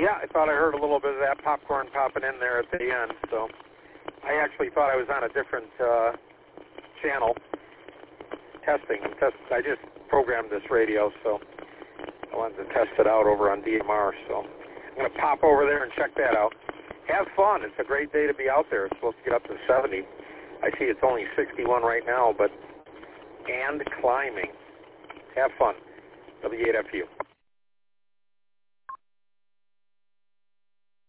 Yeah, I thought I heard a little bit of that popcorn popping in there at the end, so I actually thought I was on a different channel testing. I just programmed this radio, so I wanted to test it out over on DMR, so I'm going to pop over there and check that out. Have fun. It's a great day to be out there. It's supposed to get up to 70. I see it's only 61 right now, and climbing. Have fun. W8FU.